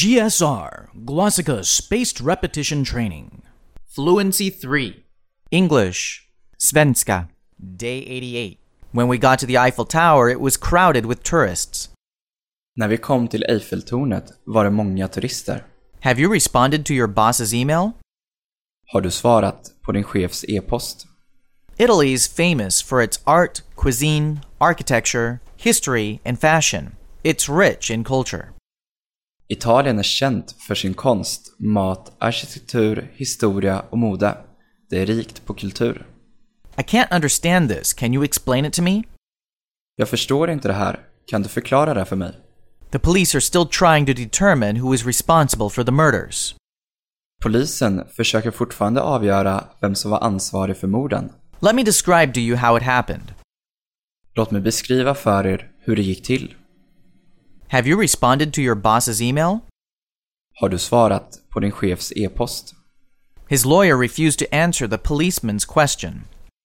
GSR, Glossika Spaced Repetition Training. Fluency 3. English. Svenska. Day 88. When we got to the Eiffel Tower, it was crowded with tourists. När vi kom till Eiffeltornet var det många turister. Have you responded to your boss's email? Har du svarat på din chefs e-post? Italy is famous for its art, cuisine, architecture, history, and fashion. It's rich in culture. Italien är känt för sin konst, mat, arkitektur, historia och mode. Det är rikt på kultur. I can't understand this. Can you explain it to me? Jag förstår inte det här. Kan du förklara det för mig? The police are still trying to determine who is responsible for the murders. Polisen försöker fortfarande avgöra vem som var ansvarig för morden. Let me describe to you how it happened. Låt mig beskriva för er hur det gick till. Have you responded to your boss's email? Har du svarat på din chefs e-post? His lawyer refused to answer the policeman's question.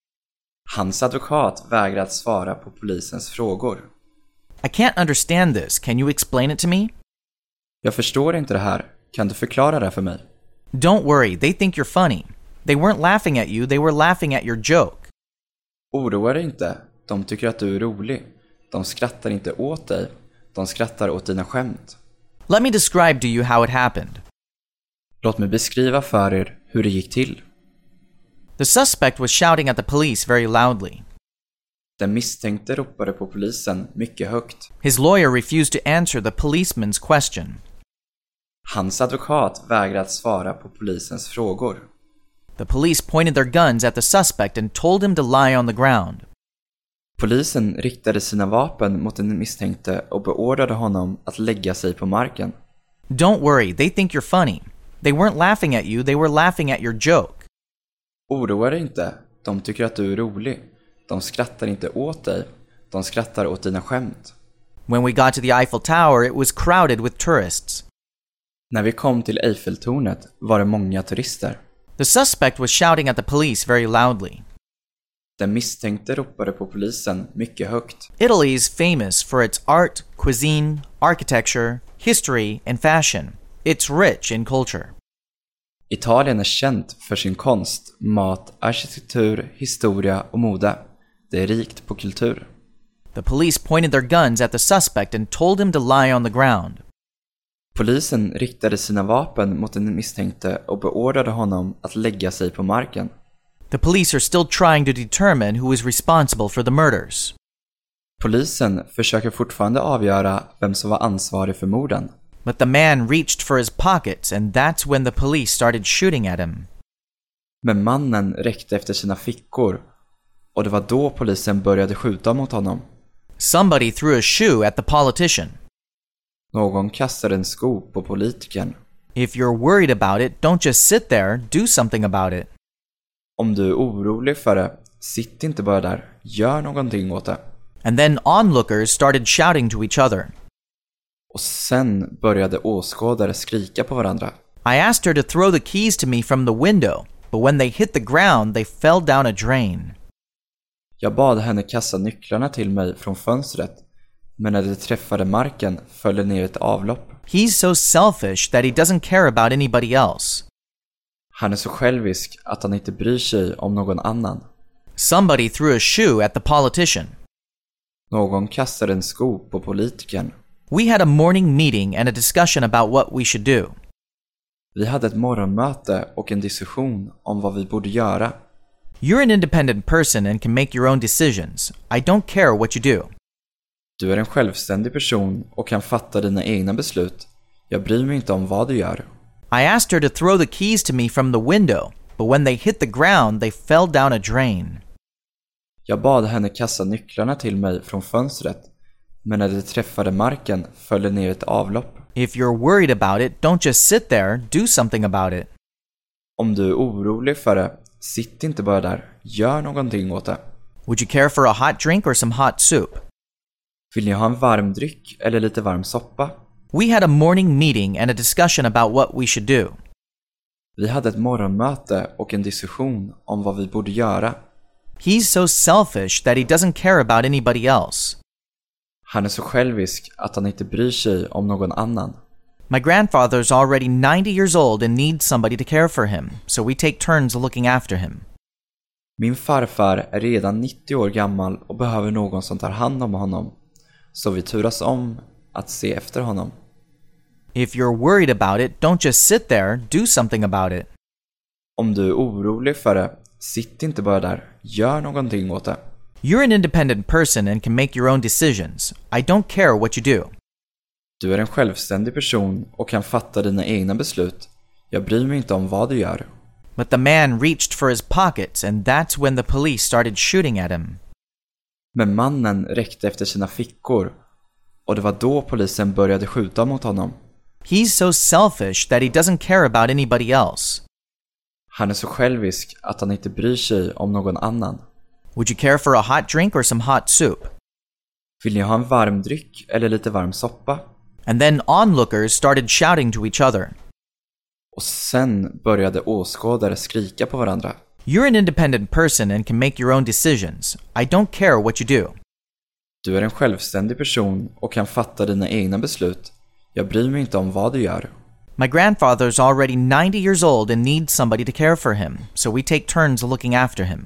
Hans advokat vägrade att svara på polisens frågor. I can't understand this. Can you explain it to me? Jag förstår inte det här. Kan du förklara det för mig? Don't worry, they think you're funny. They weren't laughing at you, they were laughing at your joke. Oroa dig inte. De tycker att du är rolig. De skrattar inte åt dig. De skrattar åt dina skämt. Let me describe to you how it happened. Låt mig beskriva för er hur det gick till. The suspect was shouting at the police very loudly. Den misstänkte ropade på polisen mycket högt. His lawyer refused to answer the policeman's question. Hans advokat vägrade att svara på polisens frågor. The police pointed their guns at the suspect and told him to lie on the ground. Polisen riktade sina vapen mot den misstänkte och beordrade honom att lägga sig på marken. Don't worry, they think you're funny. They weren't laughing at you, they were laughing at your joke. Oroa dig inte. De tycker att du är rolig. De skrattar inte åt dig. De skrattar åt dina skämt. When we got to the Eiffel Tower, it was crowded with tourists. När vi kom till Eiffeltornet var det många turister. The suspect was shouting at the police very loudly. Den misstänkte ropade på polisen mycket högt. Italy is famous for its art, cuisine, architecture, history, and fashion. It's rich in culture. Italien är känt för sin konst, mat, arkitektur, historia och mode. Det är rikt på kultur. The police pointed their guns at the suspect and told him to lie on the ground. Polisen riktade sina vapen mot den misstänkte och beordrade honom att lägga sig på marken. The police are still trying to determine who is responsible for the murders. Polisen försöker fortfarande avgöra vem som var ansvarig för morden. But the man reached for his pockets and that's when the police started shooting at him. Men mannen räckte efter sina fickor och det var då polisen började skjuta mot honom. Somebody threw a shoe at the politician. Någon kastade en sko på politikern. If you're worried about it, don't just sit there, do something about it. Om du är orolig för det, sitt inte bara där. Gör någonting åt det. And then onlookers started shouting to each other. Och sen började åskådare skrika på varandra. I asked her to throw the keys to me from the window, but when they hit the ground, they fell down a drain. Jag bad henne kasta nycklarna till mig från fönstret, men när det träffade marken föll det ner ett avlopp. He's so selfish that he doesn't care about anybody else. Han är så självisk att han inte bryr sig om någon annan. Somebody threw a shoe at the politician. Någon kastade en sko på politikern. We had a morning meeting and a discussion about what we should do. Vi hade ett morgonmöte och en diskussion om vad vi borde göra. You're an independent person and can make your own decisions. I don't care what you do. Du är en självständig person och kan fatta dina egna beslut. Jag bryr mig inte om vad du gör. I asked her to throw the keys to me from the window, but when they hit the ground, they fell down a drain. Jag bad henne kasta nycklarna till mig från fönstret, men när det träffade marken föll det ner ett avlopp. If you're worried about it, don't just sit there, do something about it. Om du är orolig för det, sitt inte bara där. Gör någonting åt det. Would you care for a hot drink or some hot soup? Vill ni ha en varm dryck eller lite varm soppa? We had a morning meeting and a discussion about what we should do. Vi hade ett morgonmöte och en diskussion om vad vi borde göra. He's so selfish that he doesn't care about anybody else. Han är så självisk att han inte bryr sig om någon annan. My grandfather's already 90 years old and needs somebody to care for him, so we take turns looking after him. Min farfar är redan 90 år gammal och behöver någon som tar hand om honom. Så vi turas om att se efter honom. If you're worried about it, don't just sit there, do something about it. Om du är orolig för det, sitt inte bara där. Gör någonting åt det. You're an independent person and can make your own decisions. I don't care what you do. Du är en självständig person och kan fatta dina egna beslut. Jag bryr mig inte om vad du gör. But the man reached for his pockets and that's when the police started shooting at him. Men mannen räckte efter sina fickor och det var då polisen började skjuta mot honom. He's so selfish that he doesn't care about anybody else. Han är så självisk att han inte bryr sig om någon annan. Would you care for a hot drink or some hot soup? Vill ni ha en varm dryck eller lite varm soppa? And then onlookers started shouting to each other. Och sen började åskådare skrika på varandra. You're an independent person and can make your own decisions. I don't care what you do. Du är en självständig person och kan fatta dina egna beslut. Jag bryr mig inte om vad du gör. My grandfather's already 90 years old and needs somebody to care for him, so we take turns looking after him.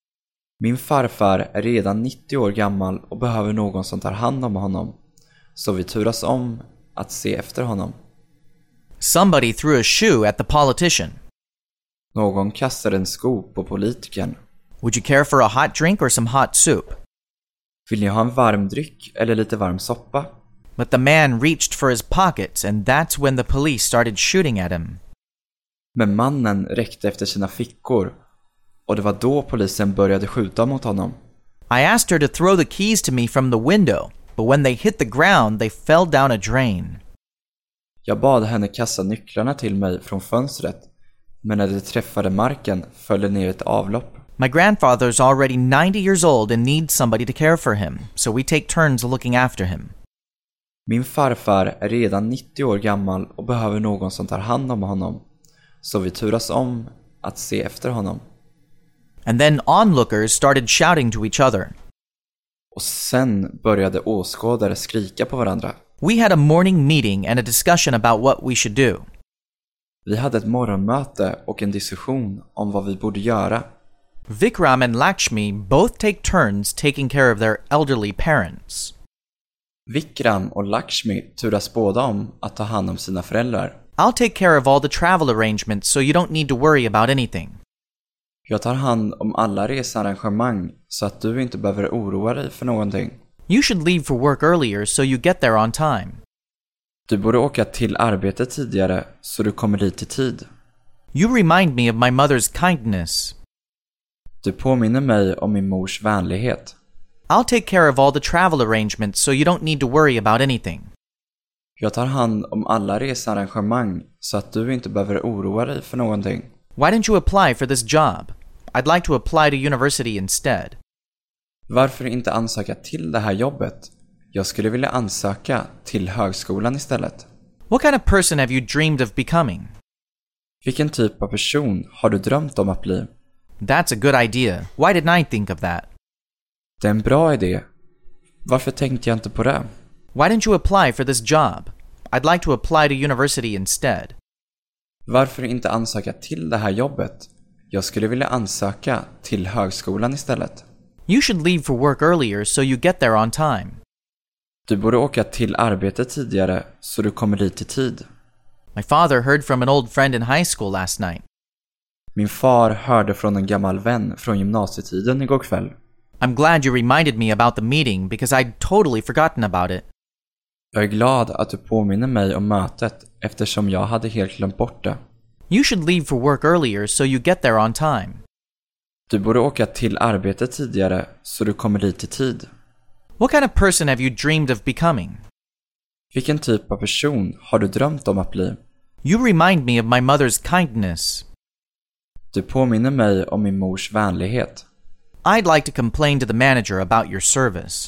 Min farfar är redan 90 år gammal och behöver någon som tar hand om honom. Så vi turas om att se efter honom. Somebody threw a shoe at the politician. Någon kastade en sko på politikern. Would you care for a hot drink or some hot soup? Vill ni ha en varm dryck eller lite varm soppa? But the man reached for his pockets and that's when the police started shooting at him. Men mannen räckte efter sina fickor och det var då polisen började skjuta mot honom. I asked her to throw the keys to me from the window, but when they hit the ground they fell down a drain. Jag bad henne kasta nycklarna till mig från fönstret, men när det träffade marken föll det ner ett avlopp. My grandfather's already 90 years old and needs somebody to care for him, so we take turns looking after him. Min farfar är redan 90 år gammal och behöver någon som tar hand om honom. Så vi turas om att se efter honom. And then onlookers started shouting to each other. Och sen började åskådare skrika på varandra. We had a morning meeting and a discussion about what we should do. Vi hade ett morgonmöte och en diskussion om vad vi borde göra. Vikram and Lakshmi both take turns taking care of their elderly parents. Vikram och Lakshmi turas båda om att ta hand om sina föräldrar. I'll take care of all the travel arrangements so you don't need to worry about anything. Jag tar hand om alla researrangemang så att du inte behöver oroa dig för någonting. You should leave for work earlier so you get there on time. Du borde åka till arbetet tidigare så du kommer dit i tid. You remind me of my mother's kindness. Du påminner mig om min mors vänlighet. I'll take care of all the travel arrangements so you don't need to worry about anything. Jag tar hand om alla researrangemang så att du inte behöver oroa dig för någonting. Why don't you apply for this job? I'd like to apply to university instead. Varför inte ansöka till det här jobbet? Jag skulle vilja ansöka till högskolan istället. What kind of person have you dreamed of becoming? Vilken typ av person har du drömt om att bli? That's a good idea. Why didn't I think of that? Det är en bra idé. Varför tänkte jag inte på det? Why didn't you apply for this job? I'd like to apply to university instead. Varför inte ansöka till det här jobbet? Jag skulle vilja ansöka till högskolan istället. You should leave for work earlier so you get there on time. Du borde åka till arbetet tidigare så du kommer dit i tid. My father heard from an old friend in high school last night. Min far hörde från en gammal vän från gymnasietiden igår kväll. I'm glad you reminded me about the meeting because I'd totally forgotten about it. Jag är glad att du påminner mig om mötet eftersom jag hade helt glömt bort det. You should leave for work earlier so you get there on time. Du borde åka till arbetet tidigare så du kommer dit i tid. What kind of person have you dreamed of becoming? Vilken typ av person har du drömt om att bli? You remind me of my mother's kindness. Du påminner mig om min mors vänlighet. I'd like to complain to the manager about your service.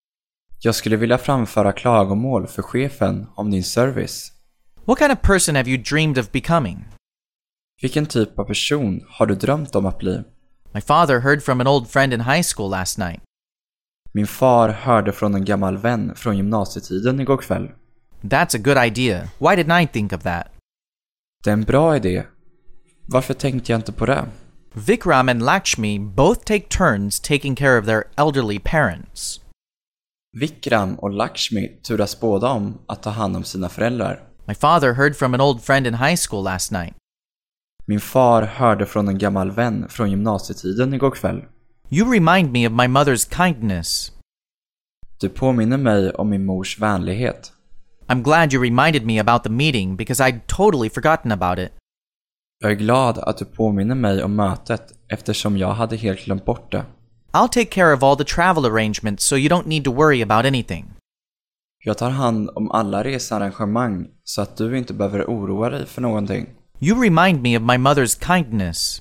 Jag skulle vilja framföra klagomål för chefen om din service. What kind of person have you dreamed of becoming? Vilken typ av person har du drömt om att bli? My father heard from an old friend in high school last night. Min far hörde från en gammal vän från gymnasietiden igår kväll. That's a good idea. Why didn't I think of that? Det är en bra idé. Varför tänkte jag inte på det? Vikram and Lakshmi both take turns taking care of their elderly parents. Vikram och Lakshmi turas båda om att ta hand om sina föräldrar. My father heard from an old friend in high school last night. Min far hörde från en gammal vän från gymnasietiden igår kväll. You remind me of my mother's kindness. Du påminner mig om min mors vänlighet. I'm glad you reminded me about the meeting because I'd totally forgotten about it. Jag är glad att du påminner mig om mötet eftersom jag hade helt glömt bort det. I'll take care of all the travel arrangements so you don't need to worry about anything. Jag tar hand om alla researrangemang så att du inte behöver oroa dig för någonting. You remind me of my mother's kindness.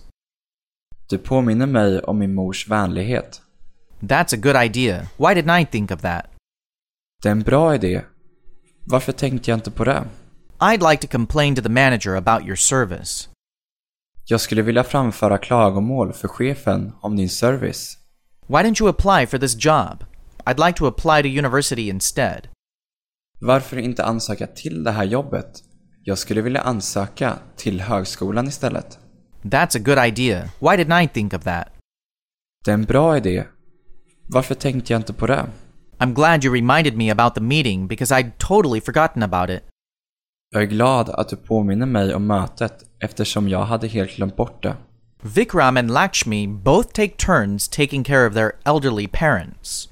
Du påminner mig om min mors vänlighet. That's a good idea. Why didn't I think of that? Det är en bra idé. Varför tänkte jag inte på det? I'd like to complain to the manager about your service. Jag skulle vilja framföra klagomål för chefen om din service. Why didn't you apply for this job? I'd like to apply to university instead. Varför inte ansöka till det här jobbet? Jag skulle vilja ansöka till högskolan istället. That's a good idea. Why didn't I think of that? Det är en bra idé. Varför tänkte jag inte på det? I'm glad you reminded me about the meeting because I'd totally forgotten about it. Jag är glad att du påminner mig om mötet eftersom jag hade helt glömt bort det. Vikram and Lakshmi both take turns taking care of their elderly parents.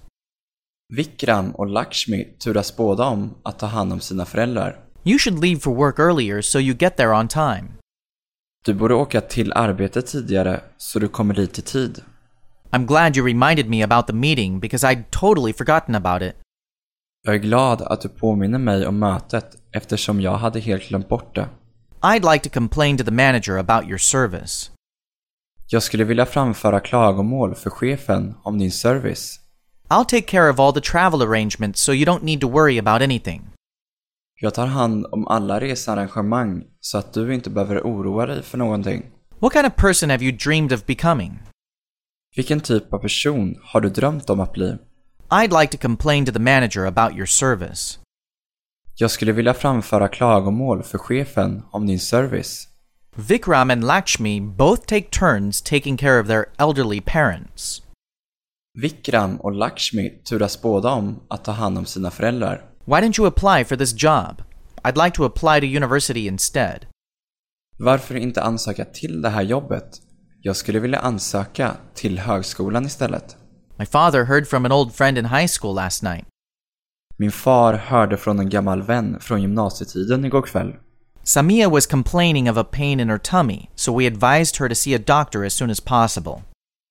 Vikram och Lakshmi turas båda om att ta hand om sina föräldrar. You should leave for work earlier so you get there on time. Du borde åka till arbetet tidigare så du kommer dit i tid. I'm glad you reminded me about the meeting because I'd totally forgotten about it. Jag är glad att du påminner mig om mötet eftersom jag hade helt glömt bort det. I'd like to complain to the manager about your service. Jag skulle vilja framföra klagomål för chefen om din service. I'll take care of all the travel arrangements so you don't need to worry about anything. Jag tar hand om alla researrangemang så att du inte behöver oroa dig för någonting. What kind of person have you dreamed of becoming? Vilken typ av person har du drömt om att bli? I'd like to complain to the manager about your service. Jag skulle vilja framföra klagomål för chefen om din service. Vikram and Lakshmi both take turns taking care of their elderly parents. Vikram och Lakshmi turas båda om att ta hand om sina föräldrar. Why didn't you apply for this job? I'd like to apply to university instead. Varför inte ansöka till det här jobbet? Jag skulle vilja ansöka till högskolan istället. My father heard from an old friend in high school last night. Min far hörde från en gammal vän från gymnasietiden igår kväll. Samia was complaining of a pain in her tummy, so we advised her to see a doctor as soon as possible.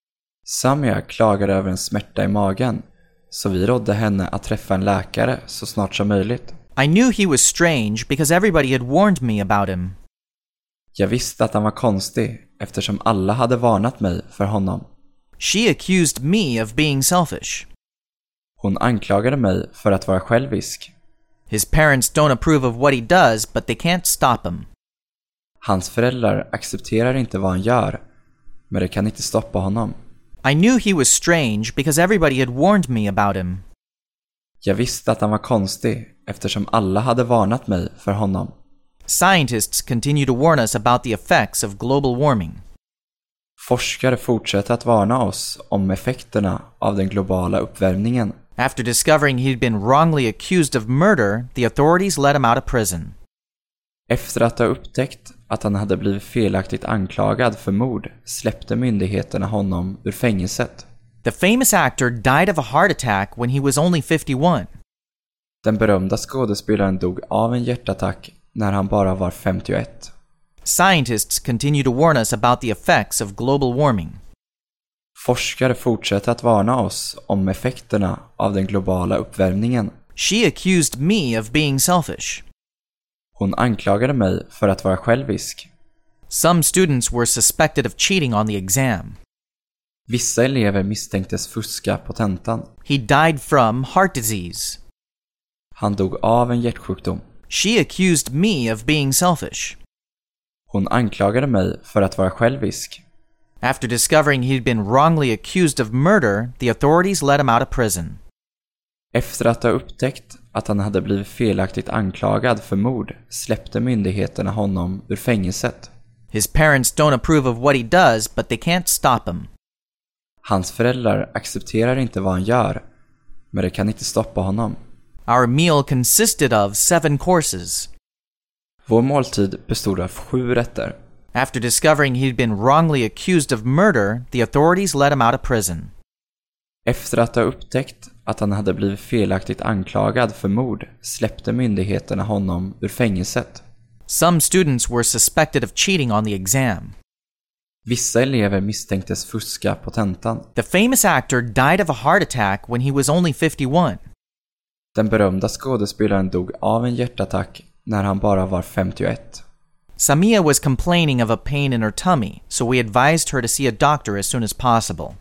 Samia klagade över en smärta i magen, så vi rådde henne att träffa en läkare så snart som möjligt. I knew he was strange because everybody had warned me about him. Jag visste att han var konstig eftersom alla hade varnat mig för honom. She accused me of being selfish. Hon anklagade mig för att vara självisk. His parents don't approve of what he does, but they can't stop him. Hans föräldrar accepterar inte vad han gör, men det kan inte stoppa honom. I knew he was strange because everybody had warned me about him. Jag visste att han var konstig eftersom alla hade varnat mig för honom. Scientists continue to warn us about the effects of global warming. Forskare fortsätter att varna oss om effekterna av den globala uppvärmningen. After discovering he'd been wrongly accused of murder, the authorities let him out of prison. Efter att ha upptäckt att han hade blivit felaktigt anklagad för mord släppte myndigheterna honom ur fängelset. The famous actor died of a heart attack when he was only 51. Den berömda skådespelaren dog av en hjärtattack när han bara var 51. Scientists continue to warn us about the effects of global warming. Forskare fortsätter att varna oss om effekterna av den globala uppvärmningen. She accused me of being selfish. Hon anklagade mig för att vara självisk. Some students were suspected of cheating on the exam. Vissa elever misstänktes fuska på tentan. He died from heart disease. Han dog av en hjärtsjukdom. She accused me of being selfish. Hon anklagade mig för att vara självisk. After discovering he'd been wrongly accused of murder, the authorities let him out of prison. Efter att ha upptäckt att han hade blivit felaktigt anklagad för mord släppte myndigheterna honom ur fängelset. His parents don't approve of what he does, but they can't stop him. Hans föräldrar accepterar inte vad han gör, men det kan inte stoppa honom. Our meal consisted of 7 courses. Vår måltid bestod av 7 rätter. After discovering he'd been wrongly accused of murder, the authorities let him out of prison. Efter att ha upptäckt att han hade blivit felaktigt anklagad för mord släppte myndigheterna honom ur fängelset. Some students were suspected of cheating on the exam. Vissa elever misstänktes fuska på tentan. The famous actor died of a heart attack when he was only 51. Den berömda skådespelaren dog av en hjärtattack när han bara var 51. Samia was complaining of a pain in her tummy, so we advised her to see a doctor as soon as possible.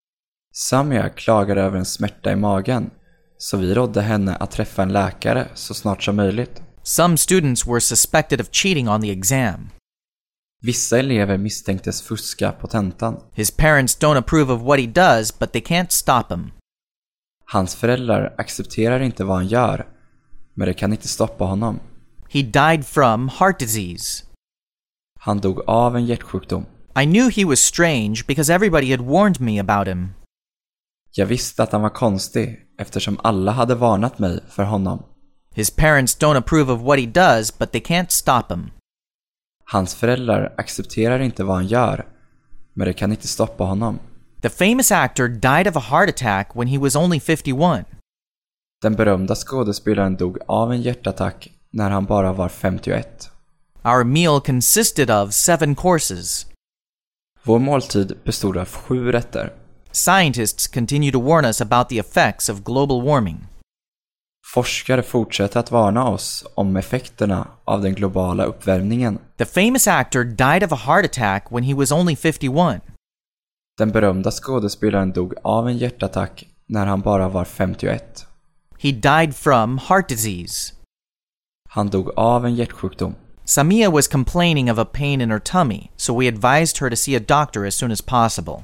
Samia klagade över en smärta i magen, så vi rådde henne att träffa en läkare så snart som möjligt. Some students were suspected of cheating on the exam. Vissa elever misstänktes fuska på tentan. His parents don't approve of what he does, but they can't stop him. Hans föräldrar accepterar inte vad han gör, men det kan inte stoppa honom. He died from heart disease. Han dog av en hjärtsjukdom. I knew he was strange because everybody had warned me about him. Jag visste att han var konstig eftersom alla hade varnat mig för honom. His parents don't approve of what he does, but they can't stop him. Hans föräldrar accepterar inte vad han gör, men det kan inte stoppa honom. The famous actor died of a heart attack when he was only 51. Den berömda skådespelaren dog av en hjärtattack när han bara var 51. Our meal consisted of 7 courses. Vår måltid bestod av 7 rätter. Scientists continue to warn us about the effects of global warming. Forskare fortsätter att varna oss om effekterna av den globala uppvärmningen. The famous actor died of a heart attack when he was only 51. Den berömda skådespelaren dog av en hjärtattack när han bara var 51. He died from heart disease. Han dog av en hjärtsjukdom. Samia was complaining of a pain in her tummy, so we advised her to see a doctor as soon as possible.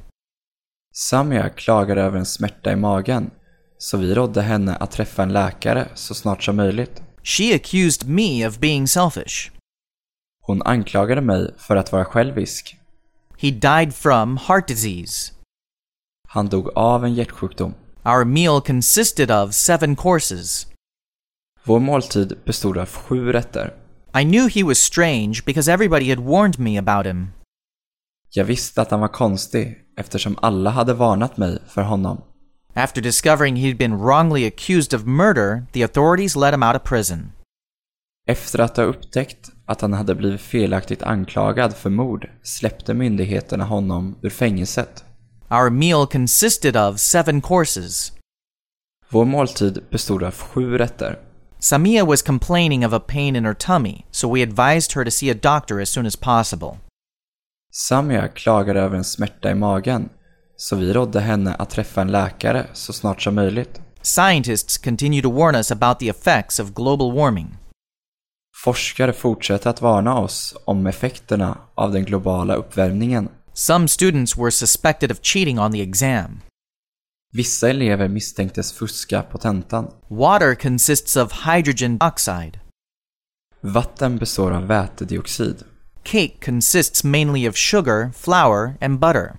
Samia klagade över en smärta i magen, så vi rådde henne att träffa en läkare så snart som möjligt. She accused me of being selfish. Hon anklagade mig för att vara självisk. He died from heart disease. Han dog av en hjärtsjukdom. Our meal consisted of 7 courses. Vår måltid bestod av 7 rätter. I knew he was strange because everybody had warned me about him. Jag visste att han var konstig eftersom alla hade varnat mig för honom. After discovering he'd been wrongly accused of murder, the authorities let him out of prison. Efter att ha upptäckt att han hade blivit felaktigt anklagad för mord släppte myndigheterna honom ur fängelset. Our meal consisted of 7 courses. Vår måltid bestod av 7 rätter. Samia was complaining of a pain in her tummy, so we advised her to see a doctor as soon as possible. Samia klagade över en smärta i magen, så vi rådde henne att träffa en läkare så snart som möjligt. Scientists continue to warn us about the effects of global warming. Forskare fortsätter att varna oss om effekterna av den globala uppvärmningen. Some students were suspected of cheating on the exam. Vissa elever misstänktes fuska på tentan. Water consists of hydrogen oxide. Vatten består av vätedioxid. Cake consists mainly of sugar, flour, and butter.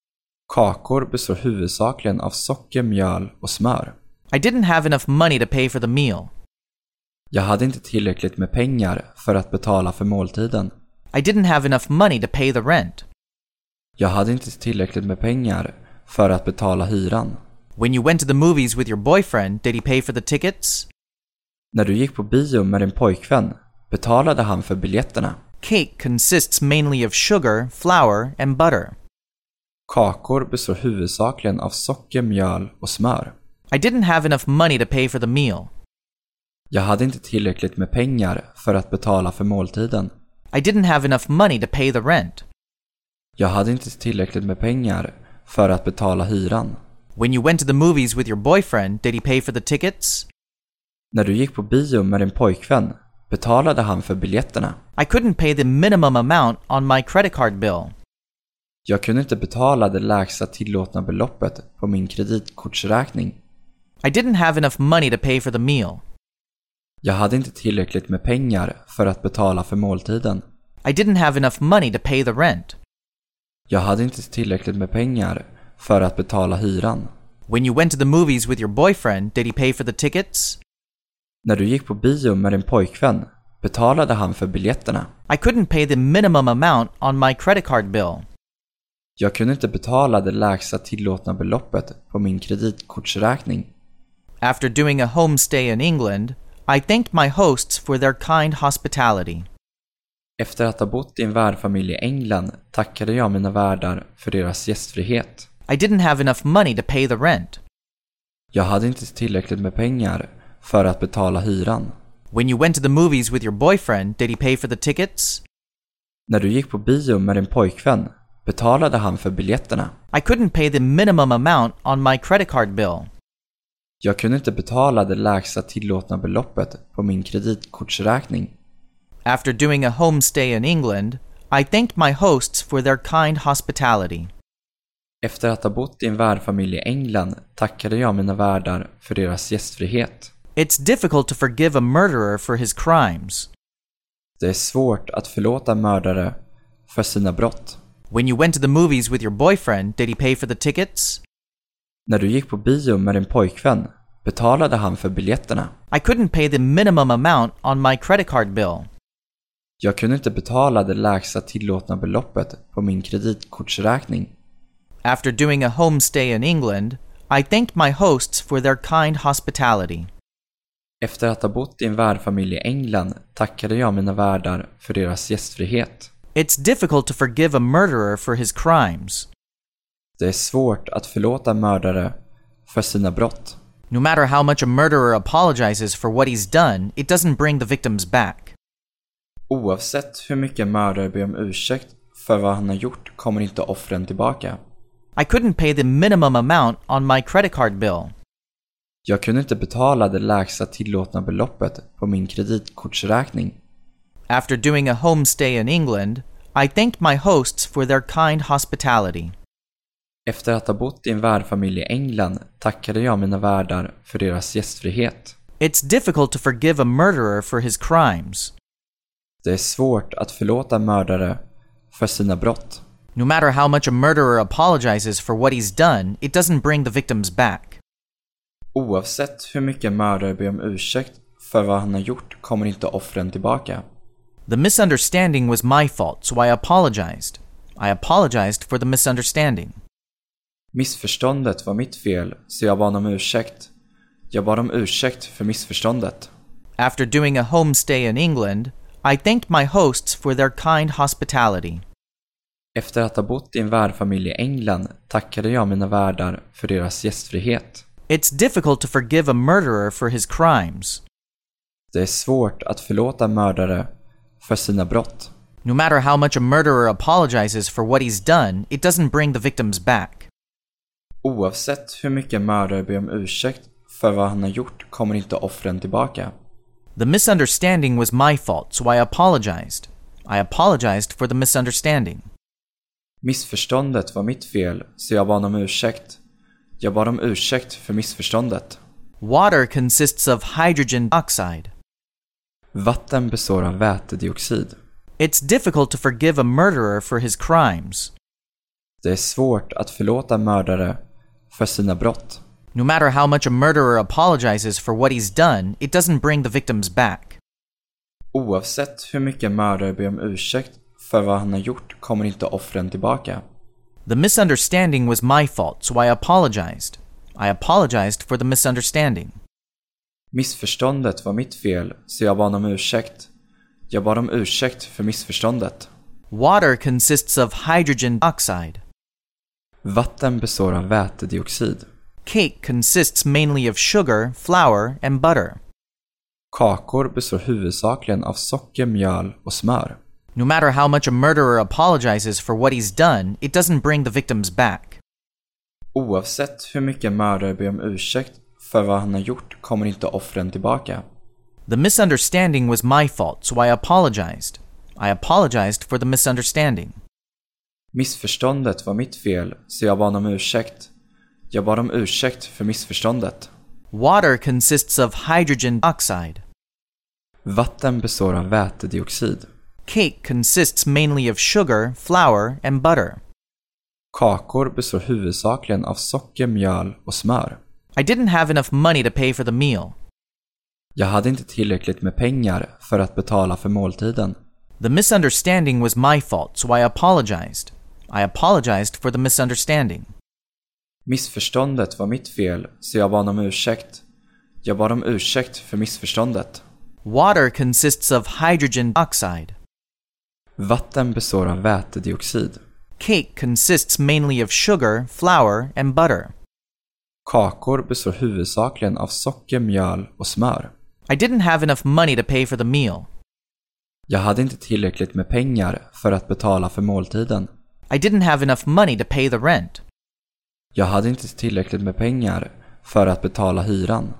Kakor består huvudsakligen av socker, mjöl och smör. I didn't have enough money to pay for the meal. Jag hade inte tillräckligt med pengar för att betala för måltiden. I didn't have enough money to pay the rent. Jag hade inte tillräckligt med pengar för att betala hyran. When you went to the movies with your boyfriend, did he pay for the tickets? När du gick på bio med din pojkvän, betalade han för biljetterna. Cake consists mainly of sugar, flour, and butter. Kakor består huvudsakligen av socker, mjöl och smör. I didn't have enough money to pay for the meal. Jag hade inte tillräckligt med pengar för att betala för måltiden. I didn't have enough money to pay the rent. Jag hade inte tillräckligt med pengar för att betala hyran. When you went to the movies with your boyfriend, did he pay for the tickets? När du gick på bio med din pojkvän, betalade han för biljetterna. I couldn't pay the minimum amount on my credit card bill. Jag kunde inte betala det lägsta tillåtna beloppet på min kreditkortsräkning. I didn't have enough money to pay for the meal. Jag hade inte tillräckligt med pengar för att betala för måltiden. I didn't have enough money to pay the rent. Jag hade inte tillräckligt med pengar för att betala hyran. When you went to the movies with your boyfriend, did he pay for the tickets? När du gick på bio med din pojkvän, betalade han för biljetterna. I couldn't pay the minimum amount on my credit card bill. Jag kunde inte betala det lägsta tillåtna beloppet på min kreditkortsräkning. After doing a homestay in England, I thanked my hosts for their kind hospitality. Efter att ha bott i en värdfamilj i England tackade jag mina värdar för deras gästfrihet. I didn't have enough money to pay the rent. Jag hade inte tillräckligt med pengar för att betala hyran. When you went to the movies with your boyfriend, did he pay for the tickets? När du gick på bio med din pojkvän, betalade han för biljetterna. I couldn't pay the minimum amount on my credit card bill. Jag kunde inte betala det lägsta tillåtna beloppet på min kreditkortsräkning. After doing a homestay in England, I thanked my hosts for their kind hospitality. Efter att ha bott i en värdfamilj i England tackade jag mina värdar för deras gästfrihet. It's difficult to forgive a murderer for his crimes. Det är svårt att förlåta mördare för sina brott. When you went to the movies with your boyfriend, did he pay for the tickets? När du gick på bio med din pojkvän, betalade han för biljetterna. I couldn't pay the minimum amount on my credit card bill. Jag kunde inte betala det lägsta tillåtna beloppet på min kreditkortsräkning. After doing a homestay in England, I thanked my hosts for their kind hospitality. Efter att ha bott i en värdfamilj i England tackade jag mina värdar för deras gästfrihet. It's difficult to forgive a murderer for his crimes. Det är svårt att förlåta mördare för sina brott. No matter how much a murderer apologizes for what he's done, it doesn't bring the victims back. Oavsett hur mycket en mördare ber om ursäkt för vad han har gjort kommer inte offren tillbaka. I couldn't pay the minimum amount on my credit card bill. Jag kunde inte betala det lägsta tillåtna beloppet på min kreditkortsräkning. After doing a homestay in England, I thanked my hosts for their kind hospitality. Efter att ha bott i en värdfamilj i England tackade jag mina värdar för deras gästfrihet. It's difficult to forgive a murderer for his crimes. Det är svårt att förlåta mördare för sina brott. No matter how much a murderer apologizes for what he's done, it doesn't bring the victims back. Oavsett hur mycket en mördare ber om ursäkt för vad han har gjort kommer inte offren tillbaka. The misunderstanding was my fault, so I apologized. I apologized for the misunderstanding. Missförståndet var mitt fel, så jag bad om ursäkt. Jag bad om ursäkt för missförståndet. After doing a homestay in England, I thanked my hosts for their kind hospitality. Efter att ha bott i en värdfamilj i England tackade jag mina värdar för deras gästfrihet. It's difficult to forgive a murderer for his crimes. Det är svårt att förlåta mördare för sina brott. No matter how much a murderer apologizes for what he's done, it doesn't bring the victims back. Oavsett hur mycket en mördare ber om ursäkt för vad han har gjort kommer inte offren tillbaka. The misunderstanding was my fault, so I apologized. I apologized for the misunderstanding. Missförståndet var mitt fel, så jag bad om ursäkt. Jag bad om ursäkt för missförståndet. Water consists of hydrogen oxide. Vatten består av vätedioxid. It's difficult to forgive a murderer for his crimes. Det är svårt att förlåta mördare för sina brott. No matter how much a murderer apologizes for what he's done, it doesn't bring the victims back. Oavsett hur mycket en mördare ber om ursäkt för vad han har gjort kommer inte offren tillbaka. The misunderstanding was my fault, so I apologized. I apologized for the misunderstanding. Missförståndet var mitt fel, så jag bad om ursäkt. Jag bad om ursäkt för missförståndet. Water consists of hydrogen oxide. Vatten består av vätedioxid. Cake consists mainly of sugar, flour, and butter. Kakor består huvudsakligen av socker, mjöl och smör. No matter how much a murderer apologizes for what he's done, it doesn't bring the victims back. Oavsett hur mycket en mördare ber om ursäkt för vad han har gjort kommer inte offren tillbaka. The misunderstanding was my fault, so I apologized. I apologized for the misunderstanding. Missförståndet var mitt fel, så jag bad om ursäkt. Jag bad om ursäkt för missförståndet. Water consists of hydrogen oxide. Vatten består av vätedioxid. Cake consists mainly of sugar, flour, and butter. Kakor består huvudsakligen av socker, mjöl och smör. I didn't have enough money to pay for the meal. Jag hade inte tillräckligt med pengar för att betala för måltiden. The misunderstanding was my fault, so I apologized. I apologized for the misunderstanding. Missförståndet var mitt fel, så jag bad om ursäkt. Jag bad om ursäkt för missförståndet. Water consists of hydrogen oxide. Vatten består av vätedioxid. Cake consists mainly of sugar, flour, and butter. Kakor består huvudsakligen av socker, mjöl och smör. I didn't have enough money to pay for the meal. Jag hade inte tillräckligt med pengar för att betala för måltiden. I didn't have enough money to pay the rent. Jag hade inte tillräckligt med pengar för att betala hyran.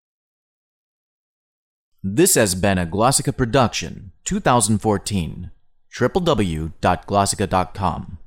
This has been a Glossica production, 2014. www.glossica.com